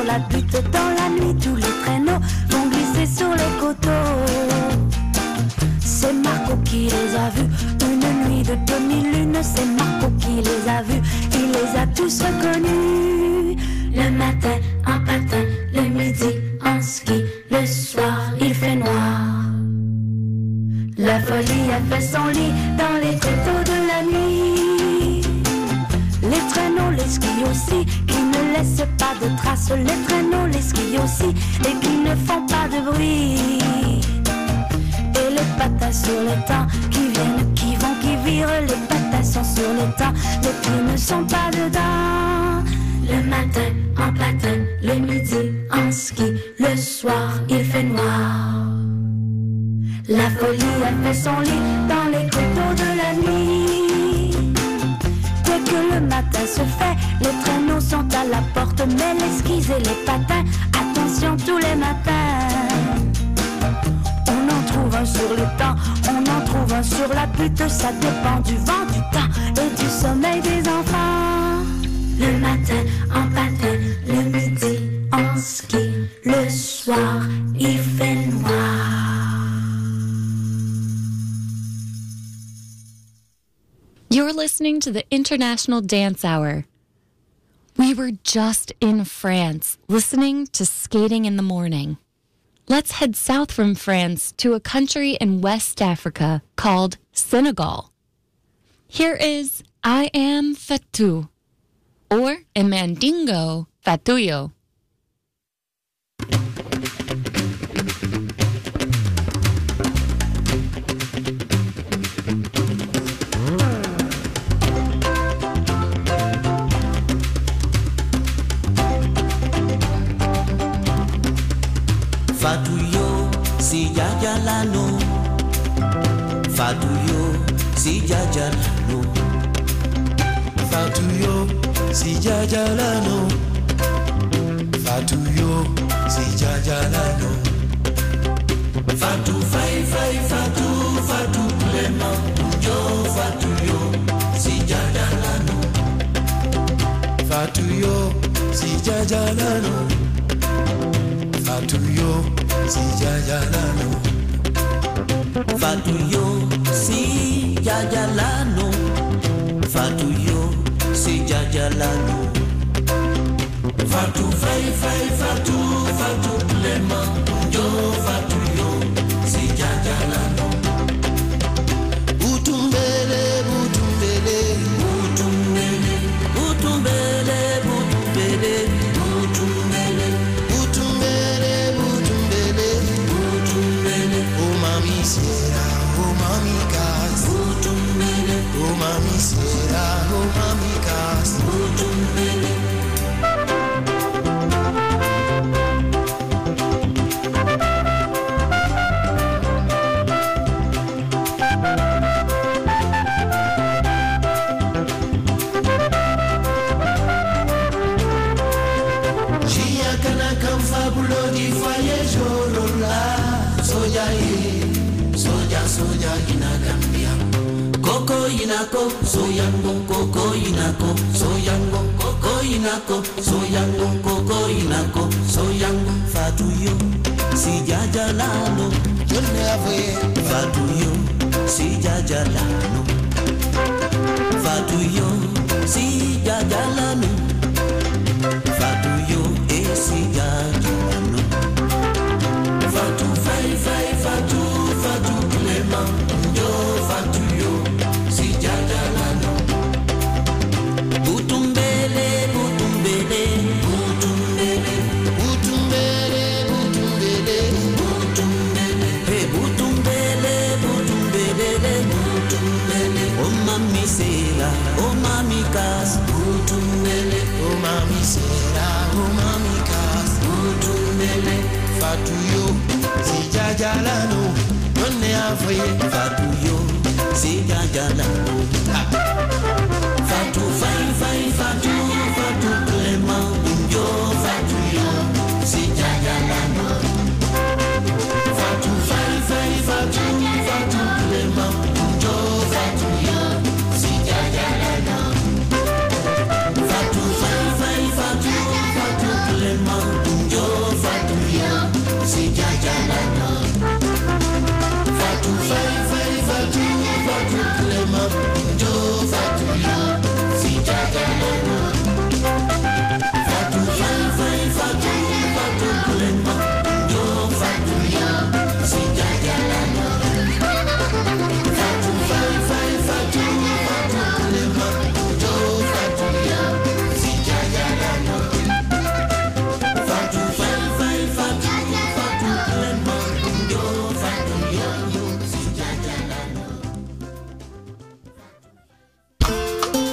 la butte dans la nuit, tous les traîneaux vont glisser sur les coteaux. C'est Marco qui les a vus, une nuit de demi-lune, c'est Marco qui les a vus, il les a tous reconnus. Le matin en patin, le midi en ski, le soir il fait noir. La folie a fait son lit dans les coteaux de la nuit. Les traîneaux, les skis aussi, qui ne laissent pas de traces. Les traîneaux, les skis aussi, et qui ne font pas de bruit. Et les patins sur le temps, qui viennent, qui vont, qui virent. Les patins sont sur le temps, les pieds ne sont pas dedans. Le matin en patin, le midi en ski, le soir il fait noir. La folie a fait son lit dans les coteaux de la nuit. Dès que le matin se fait, les traîneaux sont à la porte, mais les skis et les patins, attention tous les matins. On en trouve un sur le temps, on en trouve un sur la butte, ça dépend du vent, du temps et du sommeil des enfants. Le matin en patin, le midi en ski, le soir il fait noir. You're listening to the International Dance Hour. We were just in France, listening to Skating in the Morning. Let's head south from France to a country in West Africa called Senegal. Here is I Am Fatou, or in Mandingo, Fatuyo. Fatuyo, si jajalano. Fatuyo, si jajalano. Fatuyo, si jajalano. Fatuyo, si jajalano. Fatu fai fai fatu fatu lema yo fatuyo, si jajalano. Fatuyo, si jajalano. Fatuyo, si jajalano. Fatuyo, si jajalano. Fatuyo, si jajalano. Fatu fai fai fatu fatu lema yo fatuyo, si jajalano. Butumbele, butumbele, Butumbele, butumbele, butumbele, butumbele, butumbele, butumbele. butumbele, Oh mami sera, oh mami gas. butumbele, Oh mami sera, oh mami gas. butumbele. Jia kana kan fabulo di foye jorola. Soja soja soja ina Gambia. Koko inako, soyango, koko inako, soyango, koko inako, soyango, koko inako, soyango, fatuyo, si jajalano, Yone avoye, fatuyo, si jajalano, fatuyo, si jajalano, fatuyo, si jajalano, fatu fai fai fatu fatu klema, yo fatuyo, si jajalano, butumbele, butumbele, butumbele, butumbele, butumbele. butumbele, hey butumbele, butumbele, butumbele, oh mami sera, oh mami kas, butumbele, Oh mami sera, oh mami gas. butumbele, Fatuyo, si jajalano. Yone avoye, fatuyo, si jajalano.